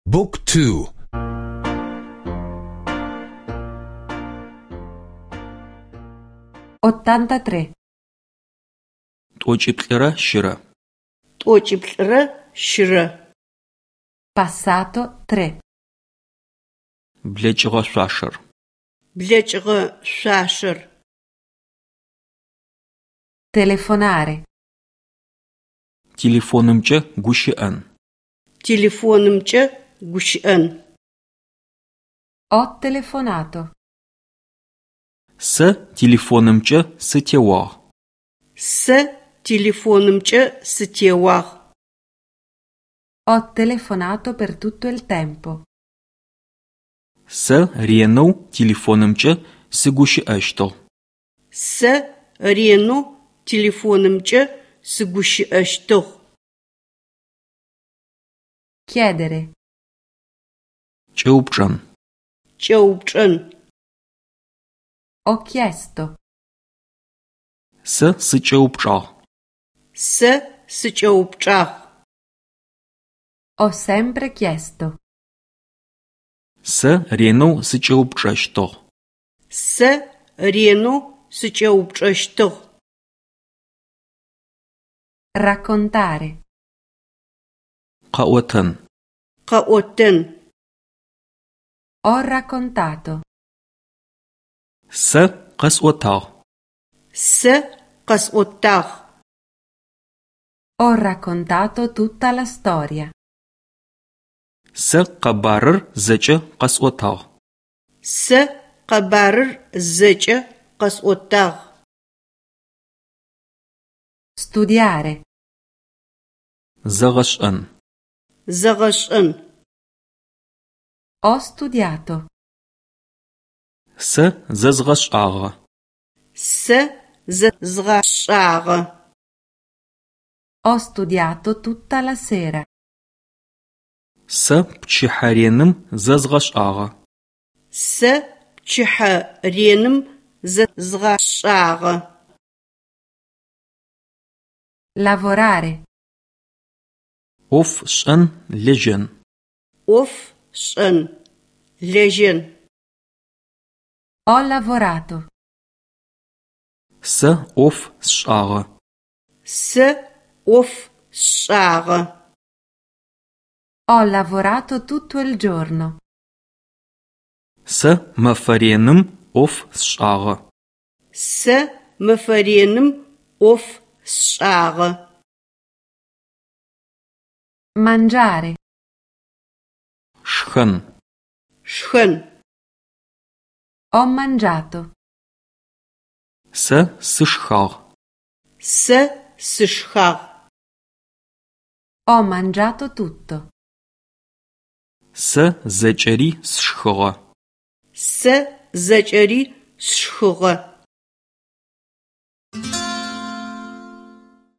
Book 2. 83. T'oç'iplh'ıre şıre. T'oç'iplh'ıre şıre. Passato 3. Bleç'ığe şsuaşşer. Bleç'ığe şsuaşşer. Telefonare. Телефонымç'e guşı'en. Телефонымç'e guşı'en. Ho telefonato. Se телефонымç'e sıtêuağ. Se telefonımç'e sıtêuağ. Ho telefonato per tutto il tempo. Se rêneu телефонымç'e sıguşı'eştığ. Se rêneu telefonımç'e sıguşı'eştığ. Chiedere. Ç'eupç'en. Ç'eupç'en. Ho chiesto. Se sıç'eupç'ağ. Se sıç'eupç'ağ. Ho sempre chiesto. Se rêneu sıç'eupç'eştığ. Se rêneu sıç'eupç'eştığ. Raccontare. Khaoten. Khaoten. Ho raccontato. Se khes'otağ. Se khes'otağ. Ho raccontato tutta la storia. Se khabarır zeç'e khes'otağ. Se khabarır zeç'e khes'otağ. Studiare. Zeğeş'en. Zeğeş'en. Ho studiato. Se zezğeş'ağe. Se zezğeş'ağe. Ho studiato tutta la sera. Se pçıherenım zezğeş'ağe. Se pçıherenım zezğeş'ağe. Lavorare. Of ş'en lejen. Of ş'en lejen. Ho lavorato. Se of sş'ağe. Se of sş'ağe. Ho lavorato tutto il giorno. Se meferenım of sş'ağe. Se meferenım of sş'ağe. Mangiare. Şşxen. Şşxen. Ho mangiato. Se sışşxağ. Se sışşxağ. Ho mangiato tutto. Se zeç'eri sşşxığe. Se zeç'eri sşşxığe.